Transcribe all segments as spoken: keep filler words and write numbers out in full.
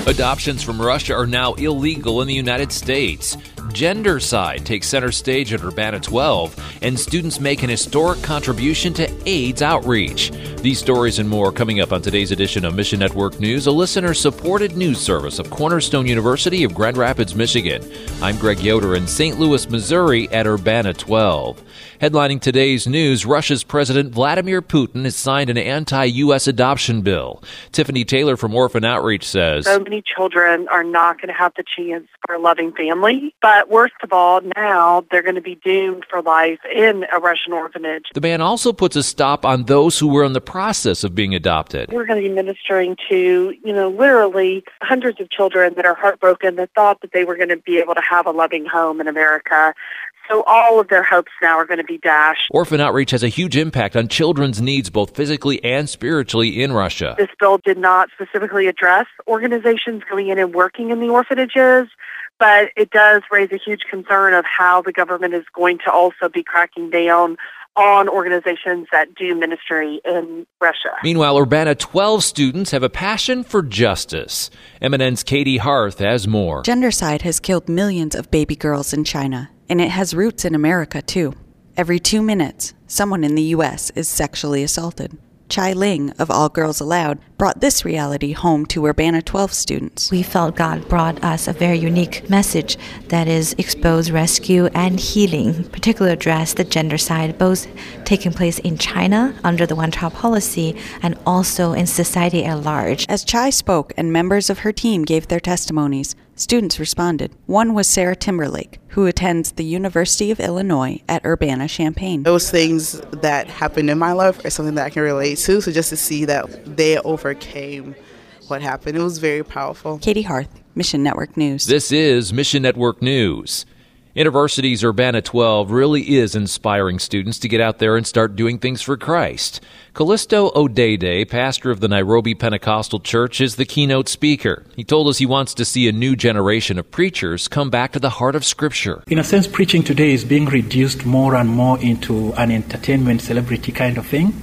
Adoptions from Russia are now illegal in the United States. Gendercide takes center stage at Urbana twelve, and students make an historic contribution to AIDS outreach. These stories and more coming up on today's edition of Mission Network News, a listener-supported news service of Cornerstone University of Grand Rapids, Michigan. I'm Greg Yoder in Saint Louis, Missouri at Urbana twelve. Headlining today's news, Russia's President Vladimir Putin has signed an anti-U S adoption bill. Tiffany Taylor from Orphan Outreach says, So many children are not going to have the chance for a loving family. But worst of all, now they're going to be doomed for life in a Russian orphanage. The ban also puts a stop on those who were in the process of being adopted. We're going to be ministering to, you know, literally hundreds of children that are heartbroken that thought that they were going to be able to have a loving home in America. So all of their hopes now are going to be dashed. Orphan Outreach has a huge impact on children's needs, both physically and spiritually, in Russia. This bill did not specifically address organizations going in and working in the orphanages, but it does raise a huge concern of how the government is going to also be cracking down on organizations that do ministry in Russia. Meanwhile, Urbana twelve students have a passion for justice. M N N's Katie Harth has more. Gendercide has killed millions of baby girls in China, and it has roots in America, too. Every two minutes, someone in the U S is sexually assaulted. Chai Ling of All Girls Aloud brought this reality home to Urbana twelve students. We felt God brought us a very unique message that is expose, rescue, and healing, particularly address the gendercide, both taking place in China under the one-child policy and also in society at large. As Chai spoke and members of her team gave their testimonies, students responded. One was Sarah Timberlake, who attends the University of Illinois at Urbana-Champaign. Those things that happened in my life are something that I can relate to, so just to see that they overcame what happened, it was very powerful. Katie Harth, Mission Network News. This is Mission Network News. University's Urbana twelve really is inspiring students to get out there and start doing things for Christ. Callisto Odede, pastor of the Nairobi Pentecostal Church, is the keynote speaker. He told us he wants to see a new generation of preachers come back to the heart of Scripture. In a sense, preaching today is being reduced more and more into an entertainment celebrity kind of thing.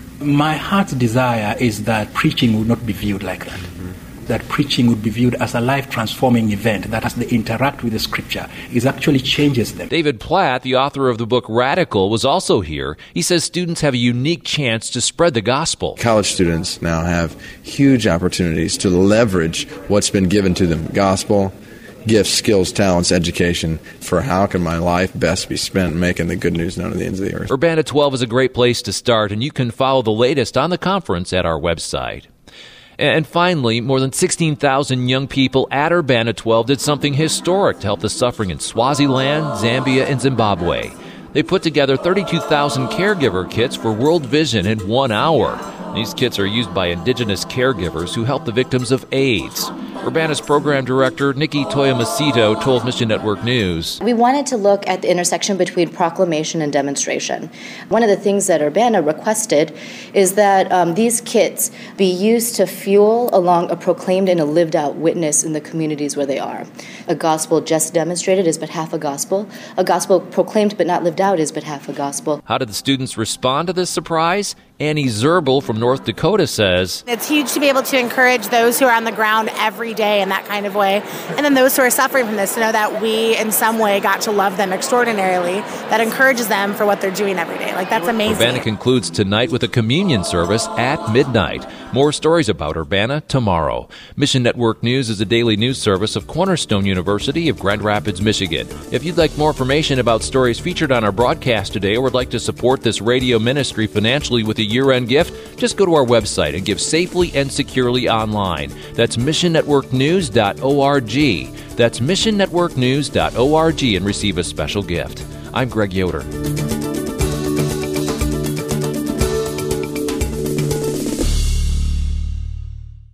My heart's desire is that preaching would not be viewed like that. That preaching would be viewed as a life-transforming event, that as they interact with the Scripture, it actually changes them. David Platt, the author of the book Radical, was also here. He says students have a unique chance to spread the gospel. College students now have huge opportunities to leverage what's been given to them, gospel, gifts, skills, talents, education, for how can my life best be spent making the good news known to the ends of the earth. Urbana twelve is a great place to start, and you can follow the latest on the conference at our website. And finally, more than sixteen thousand young people at Urbana twelve did something historic to help the suffering in Swaziland, Zambia, and Zimbabwe. They put together thirty-two thousand caregiver kits for World Vision in one hour. These kits are used by indigenous caregivers who help the victims of AIDS. Urbana's program director, Nikki Toyomasito, told Mission Network News. We wanted to look at the intersection between proclamation and demonstration. One of the things that Urbana requested is that um, these kits be used to fuel along a proclaimed and a lived out witness in the communities where they are. A gospel just demonstrated is but half a gospel. A gospel proclaimed but not lived out is but half a gospel. How did the students respond to this surprise? Annie Zerbel from North Dakota says, It's huge to be able to encourage those who are on the ground every day in that kind of way. And then those who are suffering from this to know that we in some way got to love them extraordinarily. That encourages them for what they're doing every day. Like, that's amazing. Urbana concludes tonight with a communion service at midnight. More stories about Urbana tomorrow. Mission Network News is a daily news service of Cornerstone University of Grand Rapids, Michigan. If you'd like more information about stories featured on our broadcast today or would like to support this radio ministry financially with a year-end gift, just go to our website and give safely and securely online. That's mission network news dot org. That's mission network news dot org and receive a special gift. I'm Greg Yoder.